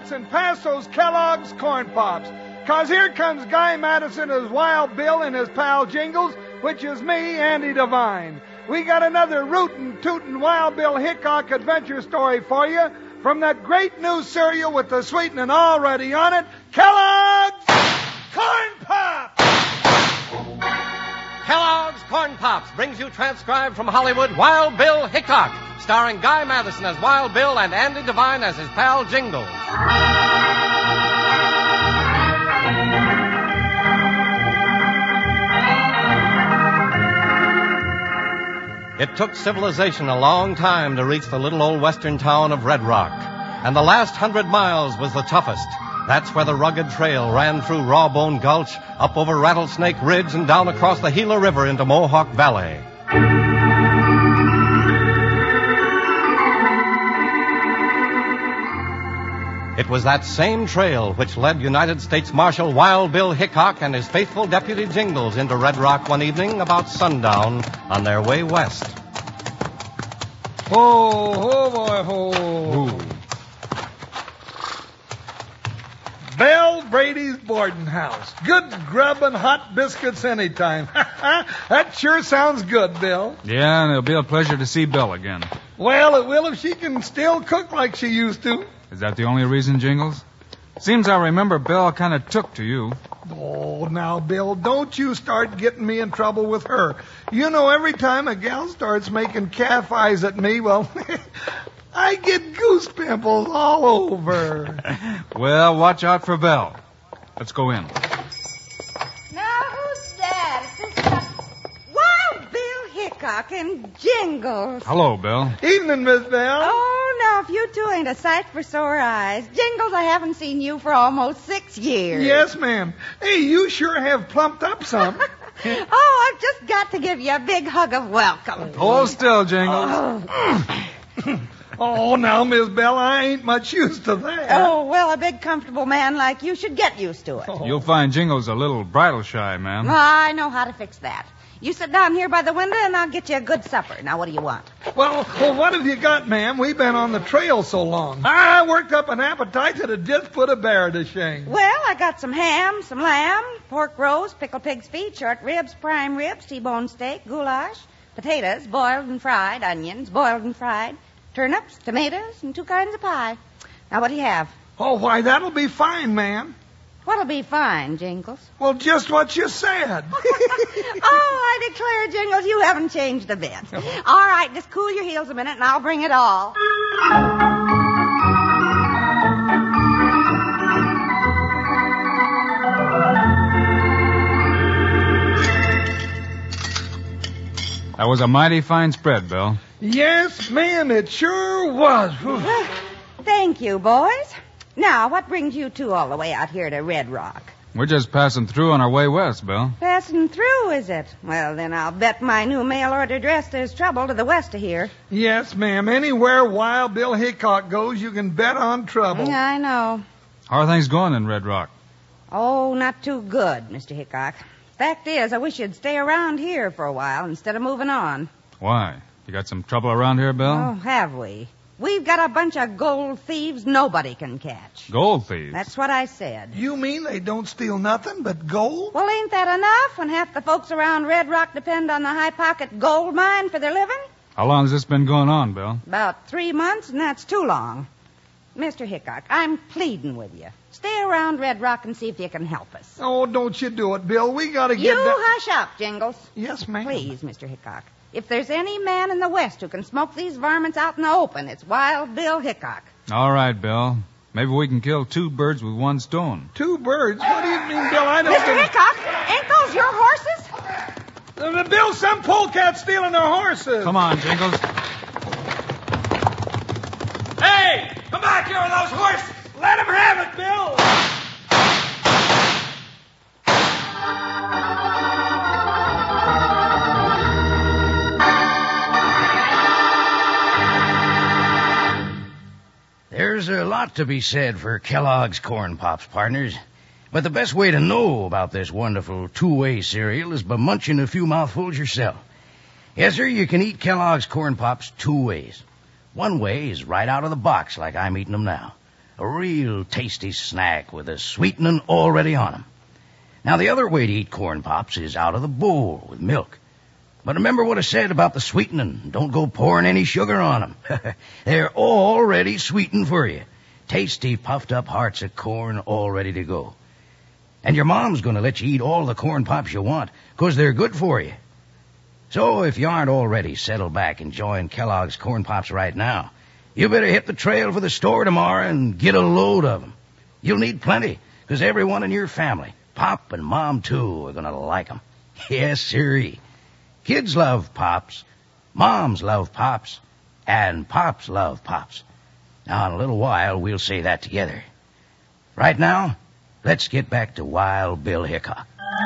and pass those Kellogg's Corn Pops. 'Cause here comes Guy Madison as Wild Bill and his pal Jingles, which is me, Andy Devine. We got another rootin', tootin' Wild Bill Hickok adventure story for you from that great new cereal with the sweetening already on it, Kellogg's Corn Pops! Kellogg's Corn Pops brings you transcribed from Hollywood Wild Bill Hickok, starring Guy Madison as Wild Bill and Andy Devine as his pal Jingles. It took civilization a long time to reach the little old western town of Red Rock, and the last 100 miles was the toughest. That's where the rugged trail ran through Rawbone Gulch, up over Rattlesnake Ridge, and down across the Gila River into Mohawk Valley. It was that same trail which led United States Marshal Wild Bill Hickok and his faithful deputy Jingles into Red Rock one evening about sundown on their way west. Ho, ho, boy, ho. Ooh. Belle Brady's boarding house. Good grub and hot biscuits anytime. That sure sounds good, Bill. Yeah, and it'll be a pleasure to see Bill again. Well, it will if she can still cook like she used to. Is that the only reason, Jingles? Seems I remember Bill kind of took to you. Oh, now, Bill, don't you start getting me in trouble with her. You know, every time a gal starts making calf eyes at me, well, I get goose pimples all over. Well, watch out for Bill. Let's go in. Now, who's that? Is this Wild Bill Hickok and Jingles? Hello, Bill. Evening, Miss Belle. Oh, no, if you two ain't a sight for sore eyes. Jingles, I haven't seen you for almost 6 years. Yes, ma'am. Hey, you sure have plumped up some. Oh, I've just got to give you a big hug of welcome. Hold still, Jingles. Oh, now, Miss Belle, I ain't much used to that. Oh, well, a big, comfortable man like you should get used to it. You'll find Jingles a little bridle shy, ma'am. I know how to fix that. You sit down here by the window, and I'll get you a good supper. Now, what do you want? Well, what have you got, ma'am? We've been on the trail so long. I worked up an appetite that'd just put a bear to shame. Well, I got some ham, some lamb, pork roast, pickled pig's feet, short ribs, prime ribs, T-bone steak, goulash, potatoes, boiled and fried, onions, boiled and fried, turnips, tomatoes, and 2 kinds of pie. Now, what do you have? Oh, why, that'll be fine, ma'am. What'll be fine, Jingles? Well, just what you said. Oh, I declare, Jingles, you haven't changed a bit. All right, just cool your heels a minute, and I'll bring it all. That was a mighty fine spread, Bill. Yes, ma'am, it sure was. Thank you, boys. Now, what brings you two all the way out here to Red Rock? We're just passing through on our way west, Bill. Passing through, is it? Well, then I'll bet my new mail-order dress there's trouble to the west of here. Yes, ma'am. Anywhere Wild Bill Hickok goes, you can bet on trouble. Yeah, I know. How are things going in Red Rock? Oh, not too good, Mr. Hickok. Fact is, I wish you'd stay around here for a while instead of moving on. Why? You got some trouble around here, Bill? Oh, have we? We've got a bunch of gold thieves nobody can catch. Gold thieves? That's what I said. You mean they don't steal nothing but gold? Well, ain't that enough when half the folks around Red Rock depend on the high-pocket gold mine for their living? How long has this been going on, Bill? About 3 months, and that's too long. Mr. Hickok, I'm pleading with you. Stay around Red Rock and see if you can help us. Oh, don't you do it, Bill. We gotta get You that. hush up, Jingles. Yes, ma'am. Please, Mr. Hickok. If there's any man in the West who can smoke these varmints out in the open, it's Wild Bill Hickok. All right, Bill. Maybe we can kill 2 birds with 1 stone. 2 birds? What do you mean, Bill? I don't... Mr. Hickok, ain't those your horses? Bill, some polecat's stealing our horses. Come on, Jingles. Hey! Come back here with those horses! Let him have it, Bill. There's a lot to be said for Kellogg's Corn Pops, partners. But the best way to know about this wonderful 2-way cereal is by munching a few mouthfuls yourself. Yes, sir, you can eat Kellogg's Corn Pops 2 ways. One way is right out of the box like I'm eating them now. A real tasty snack with a sweetening already on 'em. Now, the other way to eat corn pops is out of the bowl with milk. But remember what I said about the sweetening. Don't go pouring any sugar on 'em. They're already sweetened for you. Tasty, puffed-up hearts of corn all ready to go. And your mom's going to let you eat all the corn pops you want, 'cause they're good for you. So if you aren't already settled back enjoying Kellogg's Corn Pops right now, you better hit the trail for the store tomorrow and get a load of 'em. You'll need plenty, 'cause everyone in your family, Pop and Mom too, are going to like 'em. Yes, sirree. Kids love Pops, Moms love Pops, and Pops love Pops. Now, in a little while, we'll say that together. Right now, let's get back to Wild Bill Hickok.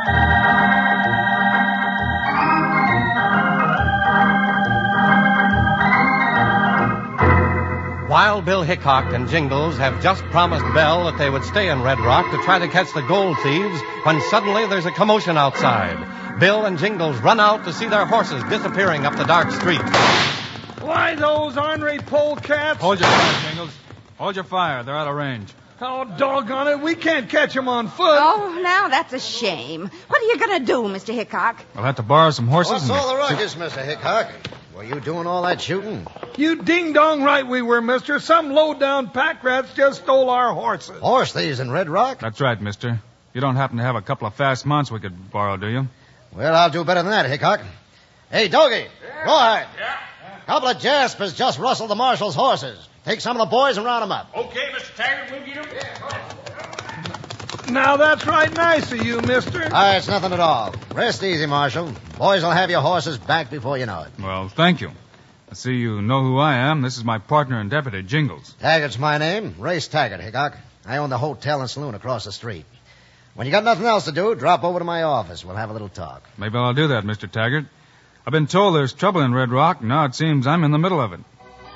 Wild Bill Hickok and Jingles have just promised Belle that they would stay in Red Rock to try to catch the gold thieves when suddenly there's a commotion outside. Bill and Jingles run out to see their horses disappearing up the dark street. Why, those ornery polecats? Hold your fire, Jingles. Hold your fire. They're out of range. Oh, doggone it. We can't catch them on foot. Oh, now that's a shame. What are you going to do, Mr. Hickok? I'll have to borrow some horses. What's all the ruckus, Mr. Hickok? Were you doing all that shooting? You ding-dong right we were, mister. Some low-down pack rats just stole our horses. Horse thieves in Red Rock? That's right, mister. You don't happen to have a couple of fast mounts we could borrow, do you? Well, I'll do better than that, Hickok. Hey, Doggy. Rawhide. Yeah? Couple of Jaspers just rustled the marshal's horses. Take some of the boys and round them up. Okay, Mr. Taggart, we'll get him. Now, that's right nice of you, mister. It's nothing at all. Rest easy, Marshal. Boys will have your horses back before you know it. Well, thank you. I see you know who I am. This is my partner and deputy, Jingles. Taggart's my name. Race Taggart, Hickok. I own the hotel and saloon across the street. When you got nothing else to do, drop over to my office. We'll have a little talk. Maybe I'll do that, Mr. Taggart. I've been told there's trouble in Red Rock, and now it seems I'm in the middle of it.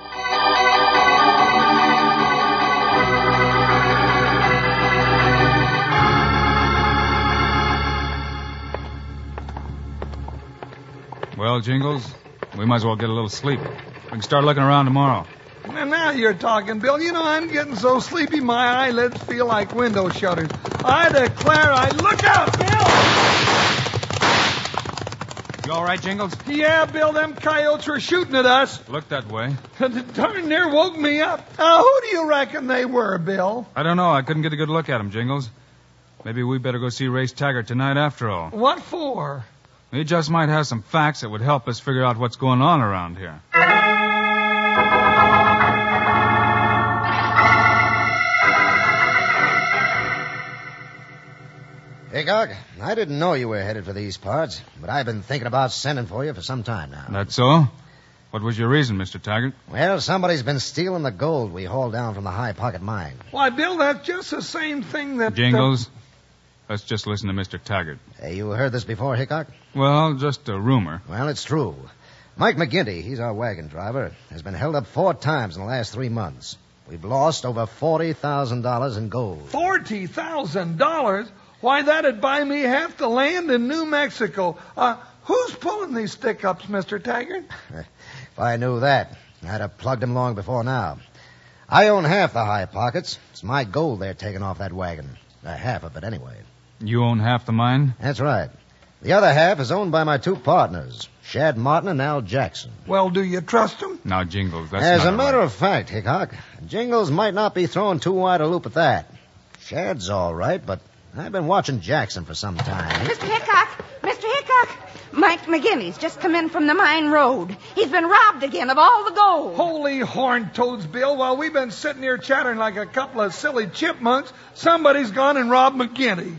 Well, Jingles, we might as well get a little sleep. We can start looking around tomorrow. Now you're talking, Bill. You know, I'm getting so sleepy my eyelids feel like window shutters. I declare Look out, Bill! You all right, Jingles? Yeah, Bill, them coyotes were shooting at us. Look that way. Darn near woke me up. Who do you reckon they were, Bill? I don't know. I couldn't get a good look at them, Jingles. Maybe we better go see Race Taggart tonight after all. What for? He just might have some facts that would help us figure out what's going on around here. Hickok, I didn't know you were headed for these parts, but I've been thinking about sending for you for some time now. That's so? What was your reason, Mr. Taggart? Well, somebody's been stealing the gold we hauled down from the High Pocket mine. Why, Bill, that's just the same thing that... Jingles, let's just listen to Mr. Taggart. You heard this before, Hickok? Well, just a rumor. Well, it's true. Mike McGinty, he's our wagon driver, has been held up 4 times in the last 3 months. We've lost over $40,000 in gold. $40,000? Why, that'd buy me half the land in New Mexico. Who's pulling these stick-ups, Mr. Taggart? If I knew that, I'd have plugged him long before now. I own half the High Pockets. It's my gold they're taking off that wagon. Half of it, anyway. You own half the mine? That's right. The other half is owned by my 2 partners, Shad Martin and Al Jackson. Well, do you trust them? Now, Jingles, that's As not a matter right. of fact, Hickok, Jingles might not be throwing too wide a loop at that. Shad's all right, but I've been watching Jackson for some time. Mr. Hickok! Mr. Hickok! Mike McGinty's just come in from the mine road. He's been robbed again of all the gold. Holy horn toads, Bill. While we've been sitting here chattering like a couple of silly chipmunks, somebody's gone and robbed McGinty.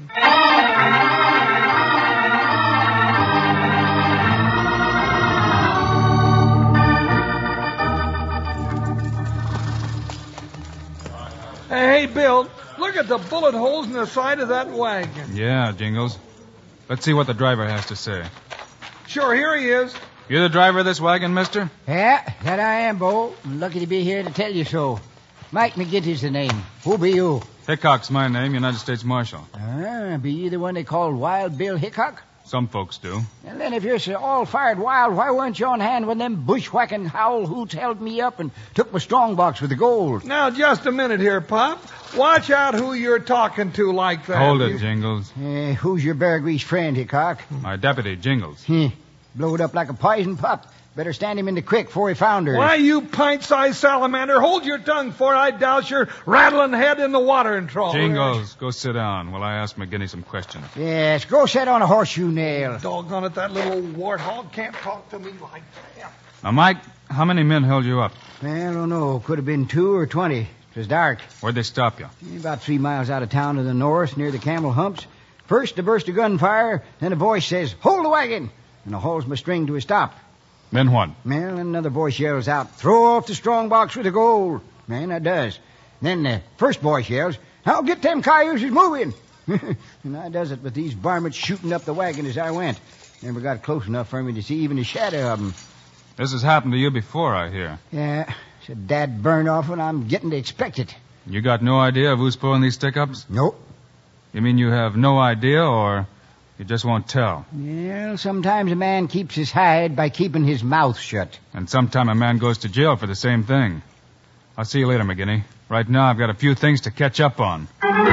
Hey, Bill, look at the bullet holes in the side of that wagon. Yeah, Jingles. Let's see what the driver has to say. Sure, here he is. You the driver of this wagon, mister? Yeah, that I am, Bo. I'm lucky to be here to tell you so. Mike McGinty's the name. Who be you? Hickok's my name, United States Marshal. Be you the one they call Wild Bill Hickok? Some folks do. And then if you're so all-fired wild, why weren't you on hand when them bushwhacking howl hoots held me up and took my strong box with the gold? Now, just a minute here, Pop. Watch out who you're talking to like that. Hold it, Jingles. Who's your bear grease friend, Hickok? My deputy, Jingles. Blowed up like a poison pup. Better stand him in the creek before he founders. Why, you pint-sized salamander, hold your tongue before I douse your rattling head in the watering trough. Jingles, go sit down while I ask McGinney some questions. Yes, go sit on a horseshoe nail. Doggone it, that little old warthog can't talk to me like that. Now, Mike, how many men held you up? Well, I don't know. Could have been 2 or 20. It was dark. Where'd they stop you? About 3 miles out of town to the north, near the Camel Humps. First, a burst of gunfire, then a voice says, "Hold the wagon!" and I hauls my string to a stop. Then what? Well, another voice yells out, "Throw off the strong box with the gold." Man, that does. Then the first voice yells, "I'll get them cayuses moving." And I does it with these varmints shooting up the wagon as I went. Never got close enough for me to see even a shadow of them. This has happened to you before, I hear. Yeah, it's a dad burn off and I'm getting to expect it. You got no idea of who's pulling these stick-ups? Nope. You mean you have no idea, or you just won't tell? Well, sometimes a man keeps his hide by keeping his mouth shut. And sometime a man goes to jail for the same thing. I'll see you later, McGinney. Right now, I've got a few things to catch up on.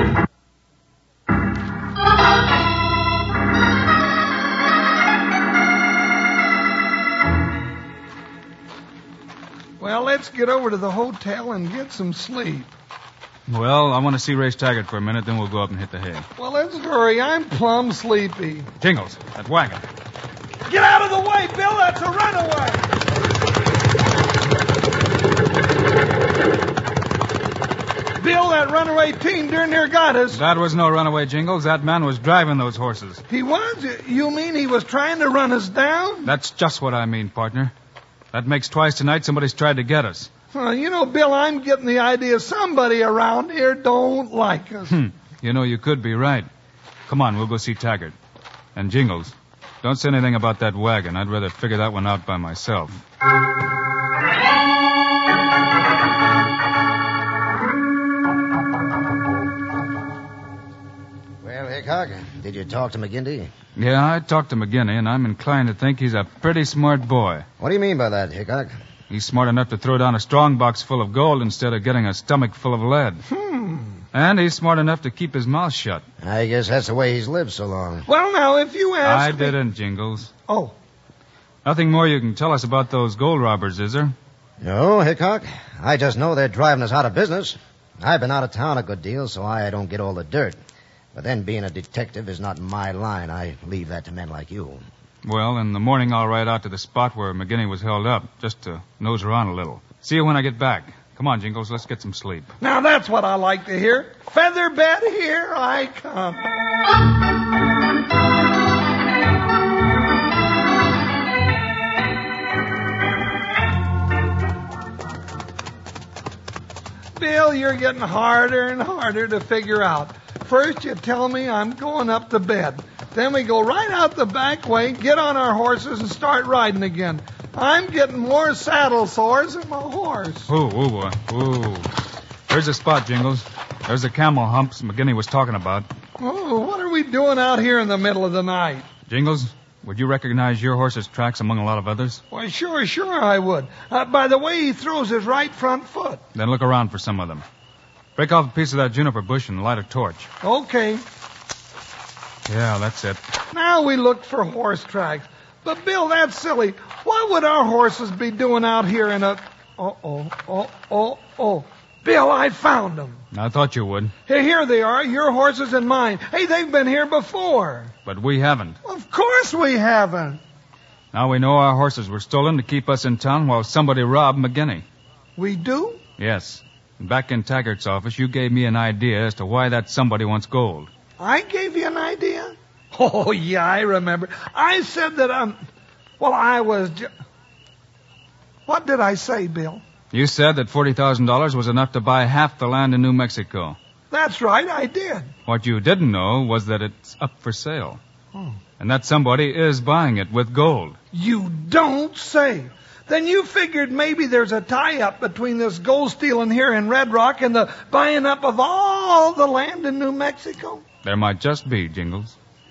Well, let's get over to the hotel and get some sleep. Well, I want to see Race Taggart for a minute, then we'll go up and hit the hay. Well, let's hurry. I'm plumb sleepy. Jingles, that wagon. Get out of the way, Bill. That's a runaway. Bill, that runaway team darn near got us. That was no runaway, Jingles. That man was driving those horses. He was? You mean he was trying to run us down? That's just what I mean, partner. That makes twice tonight somebody's tried to get us. You know, Bill, I'm getting the idea somebody around here don't like us. You know, you could be right. Come on, we'll go see Taggart. And Jingles, don't say anything about that wagon. I'd rather figure that one out by myself. Well, Hickok, did you talk to McGinty? Yeah, I talked to McGinney, and I'm inclined to think he's a pretty smart boy. What do you mean by that, Hickok? He's smart enough to throw down a strong box full of gold instead of getting a stomach full of lead. And he's smart enough to keep his mouth shut. I guess that's the way he's lived so long. Well, now, if you ask I didn't, Jingles. Oh. Nothing more you can tell us about those gold robbers, is there? No, Hickok. I just know they're driving us out of business. I've been out of town a good deal, so I don't get all the dirt. But then being a detective is not my line. I leave that to men like you. Well, in the morning I'll ride out to the spot where McGinney was held up, just to nose around a little. See you when I get back. Come on, Jingles, let's get some sleep. Now that's what I like to hear. Feather bed, here I come. Bill, you're getting harder and harder to figure out. First you tell me I'm going up to bed. Then we go right out the back way, get on our horses, and start riding again. I'm getting more saddle sores than my horse. Ooh, boy. Ooh. There's the spot, Jingles. There's the Camel Humps McGinney was talking about. Oh, what are we doing out here in the middle of the night? Jingles, would you recognize your horse's tracks among a lot of others? Well, sure I would. By the way he throws his right front foot. Then look around for some of them. Break off a piece of that juniper bush and light a torch. Okay. Yeah, that's it. Now we look for horse tracks. But, Bill, that's silly. What would our horses be doing out here in a... Oh. Bill, I found them. I thought you would. Hey, here they are, your horses and mine. Hey, they've been here before. But we haven't. Of course we haven't. Now we know our horses were stolen to keep us in town while somebody robbed McGinney. We do? Yes. Back in Taggart's office, you gave me an idea as to why that somebody wants gold. I gave you an idea? Oh, yeah, I remember. I said that, I was What did I say, Bill? You said that $40,000 was enough to buy half the land in New Mexico. That's right, I did. What you didn't know was that it's up for sale. And that somebody is buying it with gold. You don't say. Then you figured maybe there's a tie-up between this gold stealing here in Red Rock and the buying up of all the land in New Mexico? There might just be, Jingles.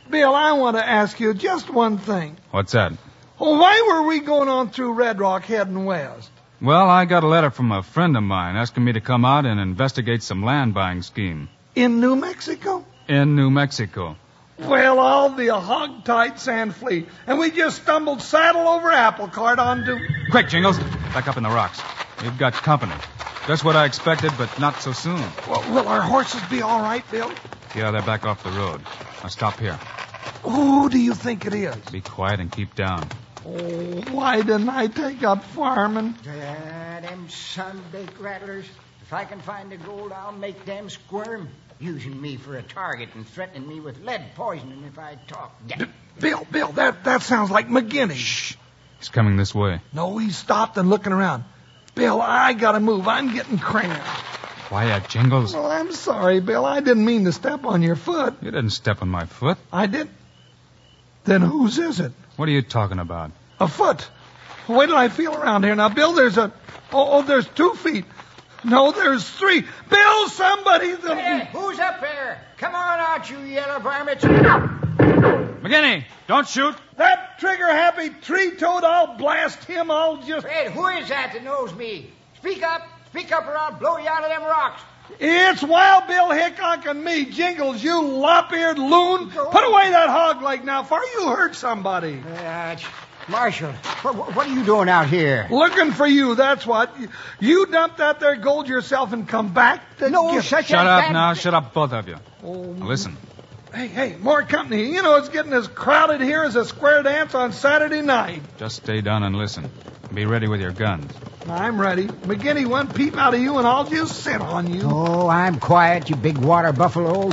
Bill, I want to ask you just one thing. What's that? Well, why were we going on through Red Rock heading west? Well, I got a letter from a friend of mine asking me to come out and investigate some land buying scheme. In New Mexico? In New Mexico. Well, I'll be a hog-tight sand flea. And we just stumbled saddle over apple cart onto... Quick, Jingles. Back up in the rocks. We've got company. Just what I expected, but not so soon. Well, will our horses be all right, Bill? Yeah, they're back off the road. Now stop here. Who do you think it is? Be quiet and keep down. Oh, why didn't I take up farming? Them sun-baked rattlers. If I can find the gold, I'll make them squirm. Using me for a target and threatening me with lead poisoning if I talk. Bill, that sounds like McGinney. Shh. He's coming this way. No, he stopped and looking around. Bill, I gotta move. I'm getting cramped. Quiet, Jingles. Well, I'm sorry, Bill. I didn't mean to step on your foot. You didn't step on my foot. I did? Then whose is it? What are you talking about? A foot. Wait till I feel around here. Now, Bill, there's there's 2 feet. No, there's 3. Bill, somebody... Hey, who's up there? Come on out, you yellow varmints. McGinney, don't shoot. That trigger-happy tree-toad, I'll blast him. I'll just... Fred, who is that knows me? Speak up or I'll blow you out of them rocks. It's Wild Bill Hickok and me, Jingles, you lop-eared loon. Put away that hog leg now, for you hurt somebody. Marshal, what are you doing out here? Looking for you, that's what. You dumped that there gold yourself and come back to get... Shut up now. Shut up, both of you. Now listen. Hey, more company. You know, it's getting as crowded here as a square dance on Saturday night. Just stay down and listen. Be ready with your guns. I'm ready. McGinney, one peep out of you and I'll just sit on you. Oh, I'm quiet, you big water buffalo. All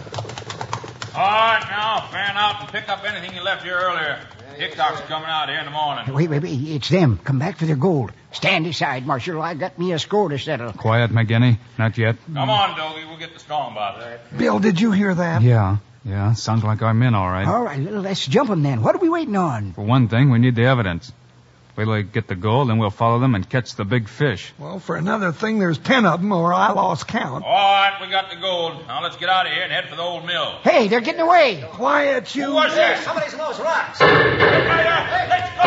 right, now, fan out and pick up anything you left here earlier. Hickok's coming out here in the morning. Wait, it's them. Come back for their gold. Stand aside, Marshal. I got me a score to settle. Quiet, McGinney. Not yet. Come on, Doggy. We'll get the strong box. Bill, did you hear that? Yeah. Sounds like our men, all right. All right, let's jump them then. What are we waiting on? For one thing, we need the evidence. Wait till they get the gold, then we'll follow them and catch the big fish. Well, for another thing, there's 10 of them, or I lost count. All right, we got the gold. Now let's get out of here and head for the old mill. Hey, they're getting away. Quiet, you. Who was this? Somebody's in those rocks. Let's go.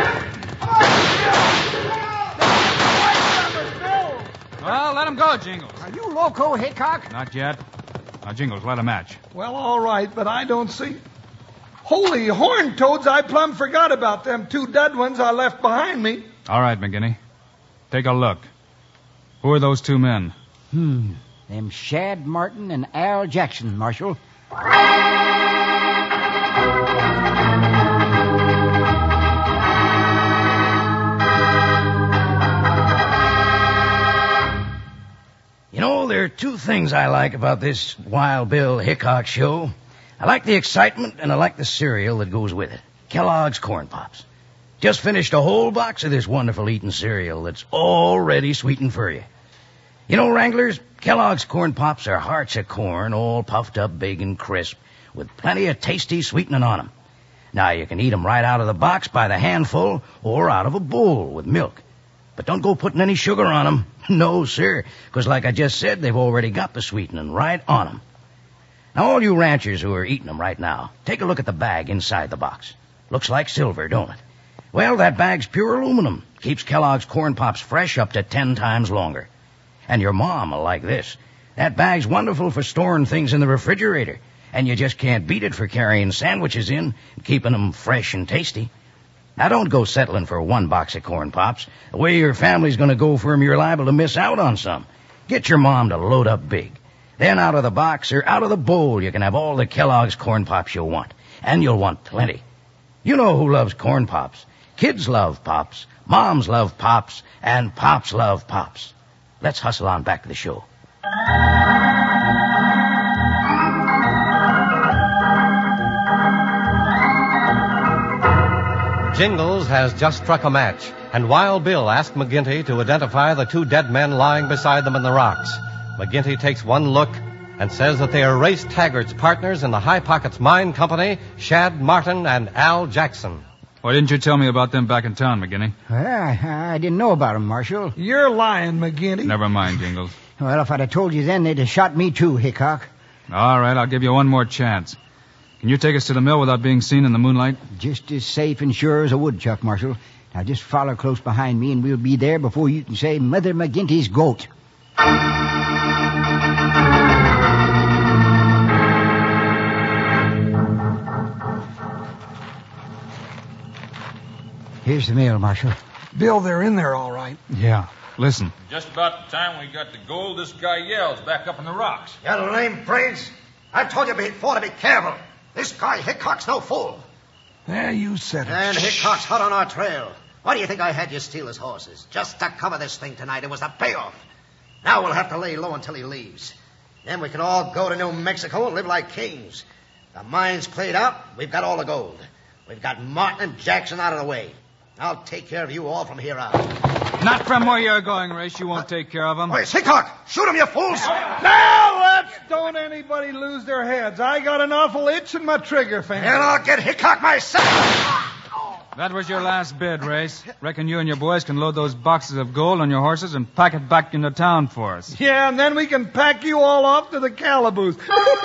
Well, let them go, Jingles. Are you loco, Hickok? Not yet. Now, Jingles, light a match. Well, all right, but I don't see... Holy horn toads, I plumb forgot about them 2 dead ones I left behind me. All right, McGinney. Take a look. Who are those 2 men? Them Shad Martin and Al Jackson, Marshal. You know, there are 2 things I like about this Wild Bill Hickok show. I like the excitement, and I like the cereal that goes with it. Kellogg's Corn Pops. Just finished a whole box of this wonderful eating cereal that's already sweetened for you. You know, Wranglers, Kellogg's Corn Pops are hearts of corn, all puffed up big and crisp, with plenty of tasty sweetening on them. Now, you can eat them right out of the box by the handful or out of a bowl with milk. But don't go putting any sugar on them. No, sir, because like I just said, they've already got the sweetening right on them. Now, all you ranchers who are eating them right now, take a look at the bag inside the box. Looks like silver, don't it? Well, that bag's pure aluminum. Keeps Kellogg's Corn Pops fresh up to 10 times longer. And your mom will like this. That bag's wonderful for storing things in the refrigerator, and you just can't beat it for carrying sandwiches in and keeping them fresh and tasty. Now, don't go settling for 1 box of Corn Pops. The way your family's going to go for 'em, you're liable to miss out on some. Get your mom to load up big. Then out of the box or out of the bowl, you can have all the Kellogg's Corn Pops you'll want. And you'll want plenty. You know who loves Corn Pops. Kids love Pops, moms love Pops, and Pops love Pops. Let's hustle on back to the show. Jingles has just struck a match, and Wild Bill asked McGinty to identify the 2 dead men lying beside them in the rocks. McGinty takes one look and says that they are Race Taggart's partners in the High Pockets Mine Company, Shad Martin and Al Jackson. Why didn't you tell me about them back in town, McGinney? I didn't know about them, Marshal. You're lying, McGinty. Never mind, Jingles. Well, if I'd have told you then, they'd have shot me too, Hickok. All right, I'll give you one more chance. Can you take us to the mill without being seen in the moonlight? Just as safe and sure as a woodchuck, Marshal. Now just follow close behind me and we'll be there before you can say Mother McGinty's goat. Here's the mail, Marshal. Bill, they're in there all right. Yeah. Listen. Just about the time we got the gold, this guy yells back up in the rocks. You lame brains. I told you before to be careful. This guy Hickok's no fool. Yeah, you said it. And Hickok's hot on our trail. Why do you think I had you steal his horses? Just to cover this thing tonight. It was the payoff. Now we'll have to lay low until he leaves. Then we can all go to New Mexico and live like kings. The mine's cleared out. We've got all the gold. We've got Martin and Jackson out of the way. I'll take care of you all from here out. Not from where you're going, Race. You won't take care of them. Where's Hickok? Shoot him, you fools! Now don't anybody lose their heads. I got an awful itch in my trigger finger. And I'll get Hickok myself. That was your last bid, Race. Reckon you and your boys can load those boxes of gold on your horses and pack it back into town for us. Yeah, and then we can pack you all off to the calaboose.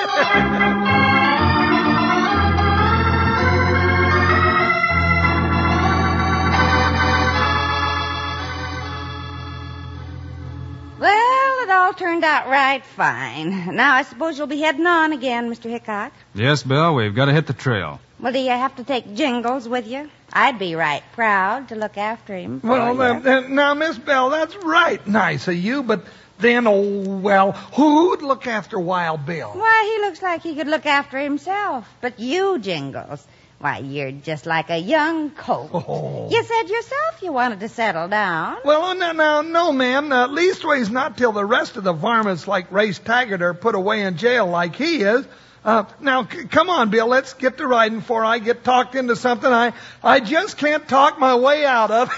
Well, it all turned out right fine. Now I suppose you'll be heading on again, Mr. Hickok. Yes, Bill, we've got to hit the trail. Well, do you have to take Jingles with you? I'd be right proud to look after him. Well, now, Miss Bell, that's right nice of you, but then, who'd look after Wild Bill? Why, he looks like he could look after himself. But you, Jingles, why, you're just like a young colt. Oh. You said yourself you wanted to settle down. Well, no, ma'am. Leastways not till the rest of the varmints like Race Taggart are put away in jail like he is. Now, come on, Bill, let's get to riding before I get talked into something I just can't talk my way out of.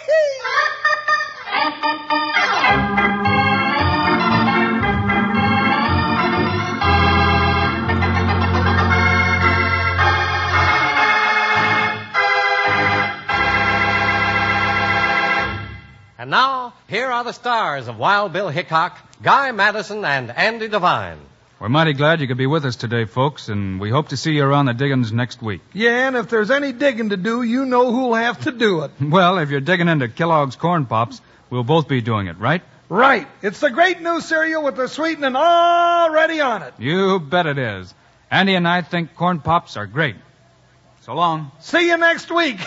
And now, here are the stars of Wild Bill Hickok, Guy Madison, and Andy Devine. We're mighty glad you could be with us today, folks, and we hope to see you around the diggings next week. Yeah, and if there's any digging to do, you know who'll have to do it. Well, if you're digging into Kellogg's Corn Pops, we'll both be doing it, right? Right. It's the great new cereal with the sweetening already on it. You bet it is. Andy and I think Corn Pops are great. So long. See you next week.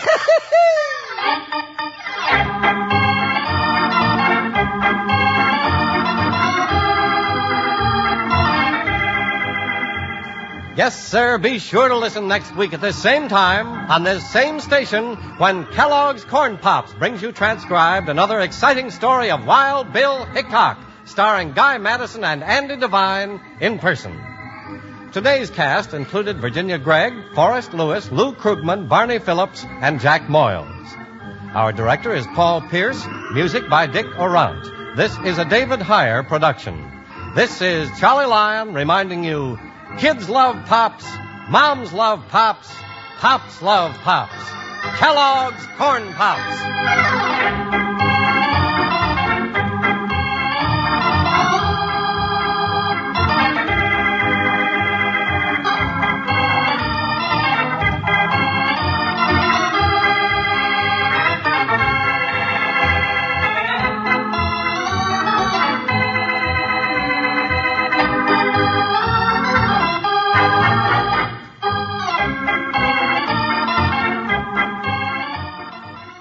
Yes, sir, be sure to listen next week at this same time on this same station when Kellogg's Corn Pops brings you transcribed another exciting story of Wild Bill Hickok, starring Guy Madison and Andy Devine in person. Today's cast included Virginia Gregg, Forrest Lewis, Lou Krugman, Barney Phillips, and Jack Moyles. Our director is Paul Pierce, music by Dick Orant. This is a David Heyer production. This is Charlie Lyon reminding you, kids love Pops, moms love Pops, Pops love Pops. Kellogg's Corn Pops.